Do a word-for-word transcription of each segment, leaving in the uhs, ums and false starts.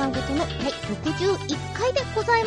わごとのだいろくじゅういっかいでございます。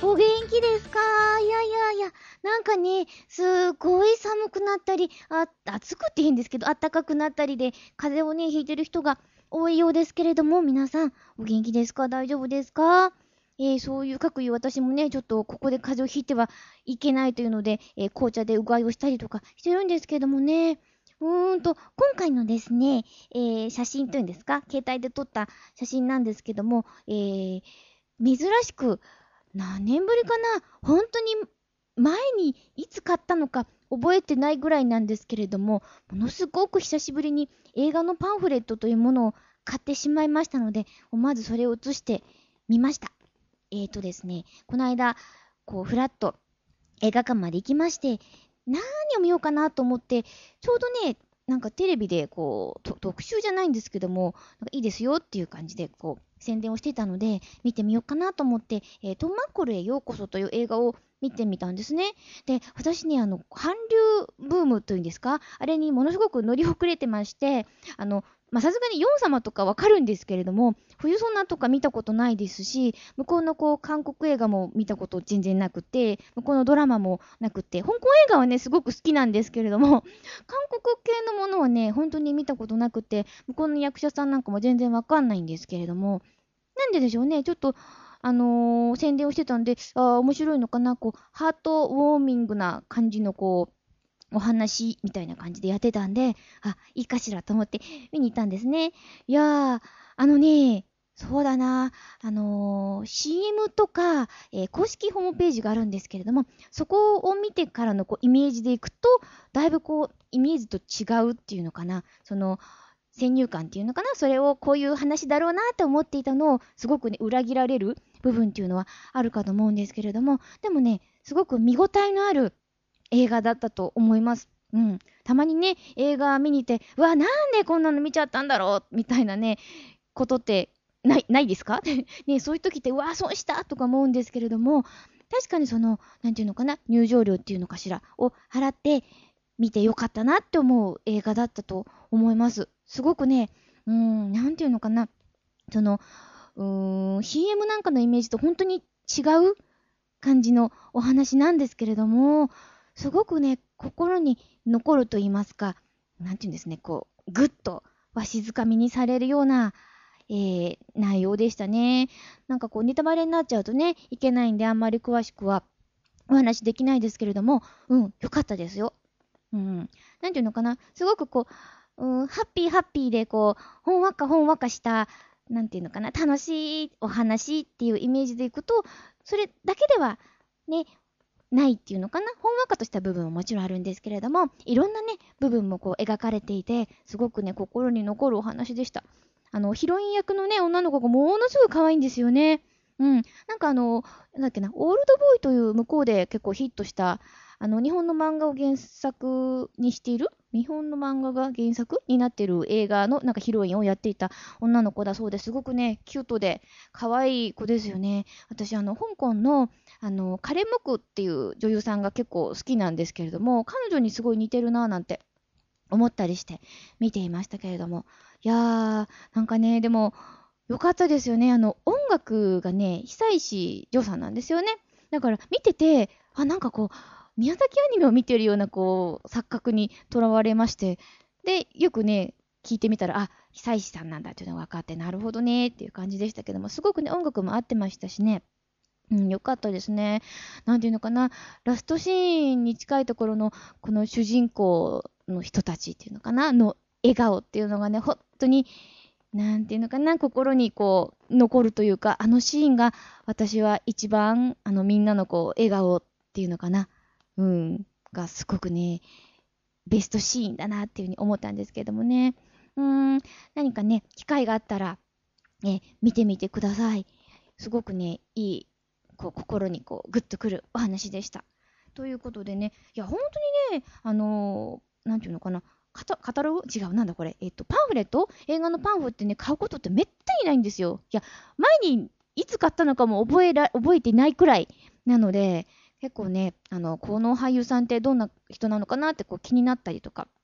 お元気ですか？いやいやいや、なんかね、すごい寒くなったり、あ、暑くって変ですけど、暖かくなったりで、風邪をね、ひいてる人が多いようですけれども、皆さん、お元気ですか？大丈夫ですか？えー、そういう各いう私もね、ちょっとここで風邪をひいてはいけないというので、えー、紅茶でうがいをしたりとかしてるんですけどもね、うーんと、今回のですね、えー、写真というんですか、携帯で撮った写真なんですけども、えー、珍しく、何年ぶりかな、本当に前にいつ買ったのか覚えてないぐらいなんですけれども、ものすごく久しぶりに映画のパンフレットというものを買ってしまいましたので、まずそれを写してみました。えーとですね、この間、こう、ふらっと映画館まで行きまして、何を見ようかなと思って、ちょうどね、なんかテレビでこう、特集じゃないんですけども、なんかいいですよっていう感じでこう、宣伝をしてたので、見てみようかなと思って、えー、トンマッコルへようこそという映画を見てみたんですね。で、私ね、あの、韓流ブームというんですか、あれにものすごく乗り遅れてまして、あの、まあ、さすがにヨン様とかわかるんですけれども、冬ソナとか見たことないですし、向こうのこう、韓国映画も見たこと全然なくて、向こうのドラマもなくて、香港映画はね、すごく好きなんですけれども、韓国系のものはね、本当に見たことなくて、向こうの役者さんなんかも全然わかんないんですけれども、なんででしょうね、ちょっと、あのー宣伝をしてたんで、あー面白いのかな、こう、ハートウォーミングな感じのこう、お話みたいな感じでやってたんで、あ、いいかしらと思って見に行ったんですね。いやー、あのね、そうだな、あのー シーエム とか、えー公式ホームページがあるんですけれども、そこを見てからのこうイメージでいくと、だいぶこう、イメージと違うっていうのかな、その、先入観っていうのかな、それをこういう話だろうなと思っていたのを、すごくね、裏切られる部分っていうのはあるかと思うんですけれども、でもね、すごく見応えのある映画だったと思います。うん。たまにね、映画見に行って、うわ、なんでこんなの見ちゃったんだろうみたいなね、ことってない、ないですかね、そういう時って、うわ、損したとか思うんですけれども、確かにその、なんていうのかな、入場料っていうのかしら、を払って見てよかったなって思う映画だったと思います。すごくね、うーん、なんていうのかな、その、うーん、シーエム なんかのイメージと本当に違う感じのお話なんですけれども、すごくね、心に残ると言いますか、なんていうんですね、こう、ぐっとわしづかみにされるような、えー、内容でしたね。なんかこう、ネタバレになっちゃうとね、いけないんで、あんまり詳しくはお話できないですけれども、うん、よかったですよ。うん。なんていうのかな、すごくこう、うん、ハッピーハッピーで、こう、ほんわかほんわかした、なんていうのかな、楽しいお話っていうイメージでいくと、それだけでは、ね、ないっていうのかな、ほんわかとした部分ももちろんあるんですけれども、いろんなね、部分もこう描かれていて、すごくね、心に残るお話でした。あの、ヒロイン役のね、女の子がものすごく可愛いんですよね。うん。なんかあの、なんだっけな、オールドボーイという向こうで結構ヒットした、あの、日本の漫画を原作にしている、日本の漫画が原作になっている映画のなんかヒロインをやっていた女の子だそうですごくね、キュートで可愛い子ですよね。私、あの、香港の、あの、カレン・ムクっていう女優さんが結構好きなんですけれども、彼女にすごい似てるなぁなんて思ったりして見ていましたけれども。いやー、なんかね、でも、よかったですよね。あの、音楽がね、久石譲さんなんですよね。だから見てて、あ、なんかこう、宮崎アニメを見てるような、こう、錯覚にとらわれまして、で、よくね、聞いてみたら、あ、久石さんなんだっていうのが分かって、なるほどねっていう感じでしたけども、すごくね、音楽も合ってましたしね。うん、よかったですね。なんていうのかな、ラストシーンに近いところの、この主人公の人たちっていうのかな、の笑顔っていうのがね、本当に、なんていうのかな、心にこう、残るというか、あのシーンが、私は一番、あの、みんなのこう、笑顔っていうのかな、うん、がすごくね、ベストシーンだなっていうふうに思ったんですけどもね。うーん、何かね、機会があったら、ね、見てみてください。すごくね、いい、こう、心にこう、グッとくるお話でした。ということでね、いや、本当にね、あのーなんていうのかな、カタカタログ違う、なんだこれ、えっと、パンフレット映画のパンフってね、買うことってめったにないんですよ。いや、前にいつ買ったのかも覚えら、覚えてないくらいなので、結構ね、あの、この俳優さんってどんな人なのかなってこう気になったりとか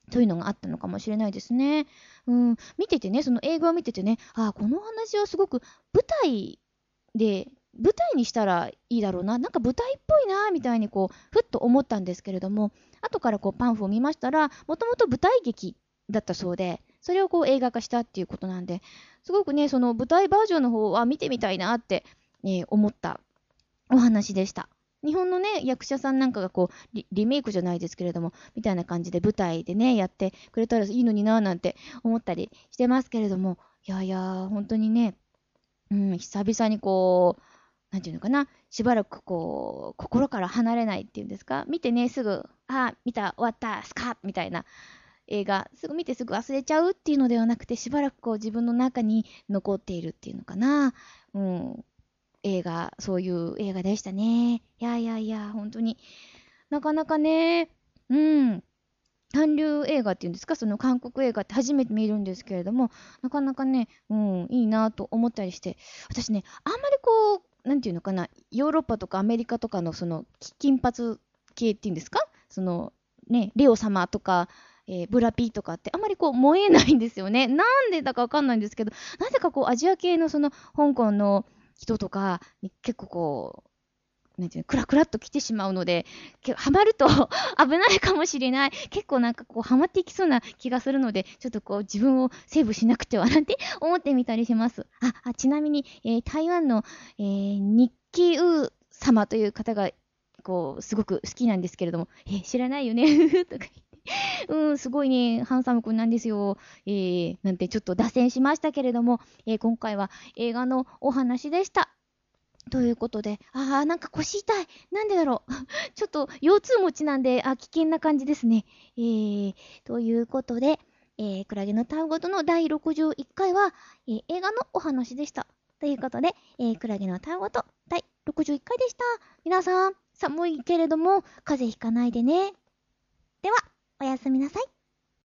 そういうのがあったのかもしれないですね。うん、見ててね、その映画を見ててね、ああ、このお話はすごく舞台で、舞台にしたらいいだろうな、なんか舞台っぽいな、みたいにこう、ふっと思ったんですけれども、後からこうパンフを見ましたら、もともと舞台劇だったそうで、それをこう映画化したっていうことなんで、すごくね、その舞台バージョンの方は見てみたいなって、ね、思ったお話でした。日本のね、役者さんなんかがこうリ、リメイクじゃないですけれども、みたいな感じで舞台でね、やってくれたらいいのになぁなんて思ったりしてますけれども、いやいや、本当にね、うん、久々にこう、なんていうのかな、しばらくこう、心から離れないっていうんですか、見てね、すぐ、あ、見た、終わった、スカッみたいな映画、すぐ見てすぐ忘れちゃうっていうのではなくて、しばらくこう自分の中に残っているっていうのかな。うん、映画、そういう映画でしたね。いやいやいや、本当になかなかね、うん、韓流映画っていうんですか、その韓国映画って初めて見るんですけれども、なかなかね、うん、いいなと思ったりして、私ね、あんまりこう、なんていうのかな、ヨーロッパとかアメリカとかのその金髪系っていうんですか、そのね、レオ様とか、えーブラピーとかってあんまりこう燃えないんですよね。なんでだかわかんないんですけど、なぜかこうアジア系のその香港の人とかに結構こう、なんていうの、クラクラっと来てしまうので、けハマると危ないかもしれない。結構なんかこう、ハマっていきそうな気がするので、ちょっとこう、自分をセーブしなくてはなんて思ってみたりします。あ、あちなみに、えー台湾の、えー、日記ウー様という方が、こう、すごく好きなんですけれども、えー知らないよねとか言って。うん、すごいね、ハンサムくんなんですよ。えー、なんてちょっと脱線しましたけれども、えー今回は映画のお話でした。ということで、ああ、なんか腰痛い。なんでだろう。ちょっと腰痛持ちなんで、あ、危険な感じですね。えー、ということで、えー、クラゲのタウごとのだいろくじゅういっかいは、えー映画のお話でした。ということで、えー、クラゲのタウごとだいろくじゅういっかいでした。皆さん、寒いけれども、風邪ひかないでね。では、おやすみなさい。